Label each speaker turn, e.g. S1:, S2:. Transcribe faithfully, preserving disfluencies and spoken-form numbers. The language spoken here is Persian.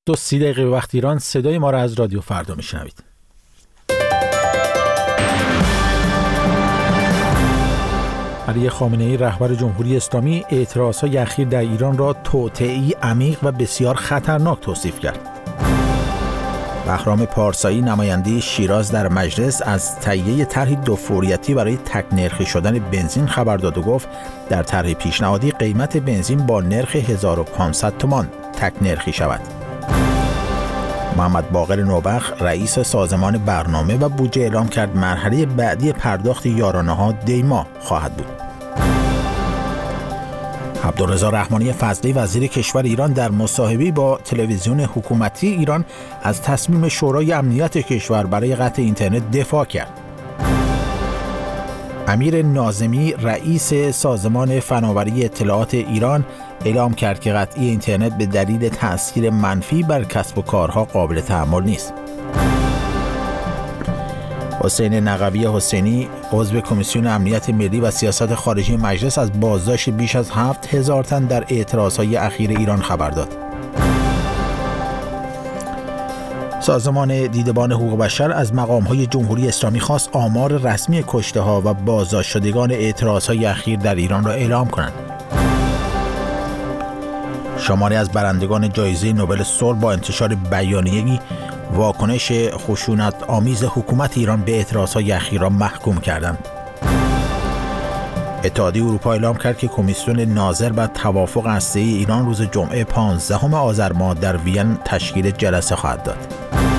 S1: دو سی دقیقه به وقت ایران صدای ما را از رادیو فردا میشنوید. علی خامنه‌ای رهبر جمهوری اسلامی اعتراضهای اخیر در ایران را توطئه‌ای عمیق و بسیار خطرناک توصیف کرد. بهرام پارسایی نماینده شیراز در مجلس از تهیه طرحی دو فوریتی برای تک نرخی شدن بنزین خبر داد و گفت در طرح پیشنهادی قیمت بنزین با نرخ هزار و پانصد تومان تک نرخی شود. محمد باقر نوبخت رئیس سازمان برنامه و بودجه اعلام کرد مرحله بعدی پرداخت یارانه‌ها دی‌ماه خواهد بود. عبدالرضا رحمانی فضلی وزیر کشور ایران در مصاحبه‌ای با تلویزیون حکومتی ایران از تصمیم شورای امنیت کشور برای قطع اینترنت دفاع کرد. امیر ناظمی رئیس سازمان فناوری اطلاعات ایران اعلام کرد که قطعی اینترنت به دلیل تأثیر منفی بر کسب و کارها قابل تحمل نیست. حسین نقوی حسینی عضو کمیسیون امنیت ملی و سیاست خارجی مجلس از بازداشت بیش از هفت هزار تن در اعتراضهای اخیر ایران خبر داد. سازمان دیدبان حقوق بشر از مقام‌های جمهوری اسلامی خواست آمار رسمی کشته‌ها و بازداشت شدگان اعتراضهای اخیر در ایران را اعلام کنند. شماری از برندگان جایزه نوبل صلح با انتشار بیانیه‌ای واکنش خشونت آمیز حکومت ایران به اعتراضهای اخیر را محکوم کردند. اتحادیه اروپا اعلام کرد که کمیسیون ناظر بر توافق هسته‌ای ایران روز جمعه پانزدهم آذر ماه در وین تشکیل جلسه خواهد داد.